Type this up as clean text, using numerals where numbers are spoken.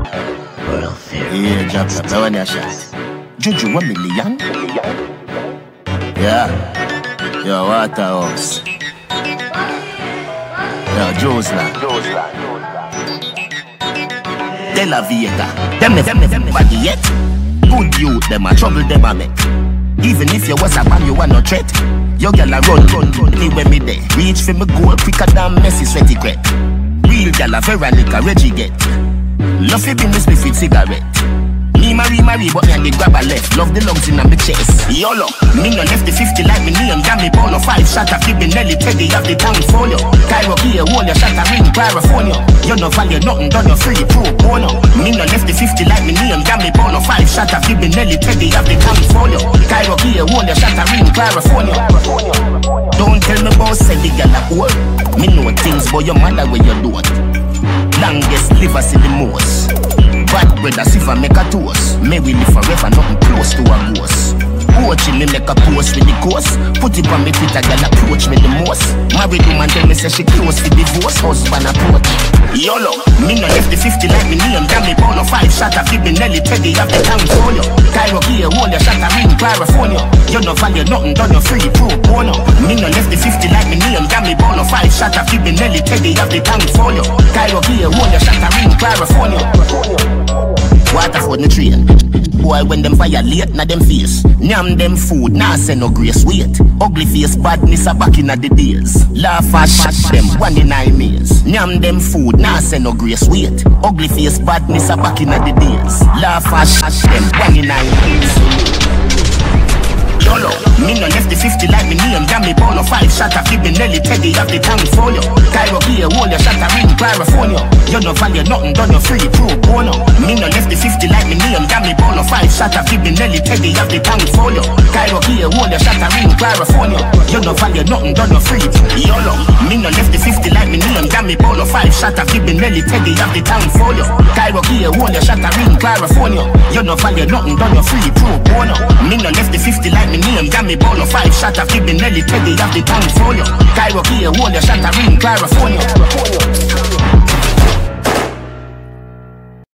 Yeah, jump up, now on your shot. Juju 1 million. Yeah. Yo, Waterhouse. Yo, Josla. De La Vega. Them body yet. Good youth, them a trouble, them a met. Even if you was a man, you want no threat. Your girl a run, anywhere me there. Reach for me goal quicker than Messi sweaty crep. Real girl a Veronica Reggie get. Love you business me fit cigarette. Me marry, but me and the grab a left. Love the lungs in my chest. YOLO, me no left the 50 like me name. Damn me ball of 5 shot of Fibby Nelly Teddy of the town folio. Cairo here, hold your shot a ring, California. You no value nothing, done your free pro bono. Me no left the 50 like me name. Damn me ball of 5 shot of Fibby Nelly Teddy of the town folio. Cairo here, hold your shot a ring, California. Don't tell me about say the girl a old. Me know things, but your mother where you do it. Longest liver see the most. Bad brothers if I make a toast. May we live forever, nothing close to a ghost. Watching me make a post with the ghost. Put it on me Twitter, girl approach me the most. Married woman tell me say she close for divorce. Husband approach. YOLO, me no left the 50 like me name. Damn me born a 5 shot of Fibby Nelly Teddy of the town folio. Cairo here, hold your shot a ring, California. You no value nothing, done your free pro bono. Me no left the 50 like me name. Damn me born a 5 shot of Fibby Nelly Teddy of the town folio. Cairo here, hold your shot a ring, California. Water for the train. Boy, when them violate, na them face. Nyam them food, nah say no grace. Wait, ugly face badness a back in the days. Laugh and shot them, 1 in 9 years. Nyam them food, nah say no grace. Wait, ugly face badness a back in the days. Laugh and shot them, 1 in 9 years. YOLO, me no left the 50 like me name. Damn me ball of 5 shot of Fibby Nelly Teddy of the town folio. Cairo here, hold your shot a ring, California. You no value nothing, done your free pro bono. Me no left the 50 like me name. Damn me ball of 5 shot of Fibby Nelly Teddy of the town folio. Cairo here, hold your shot a ring, California. You no value nothing, done your free. YOLO, me no left the 50 like me name. Damn me ball of 5 shot of Fibby Nelly Teddy of the town folio. Cairo here, hold your shot a ring, California. You no value nothing, done your free pro bono. Me no left the 50 like me name. Damn me ball of 5 shot of Fibby Nelly Teddy of the town folio. Cairo here, hold your shot a ring, California.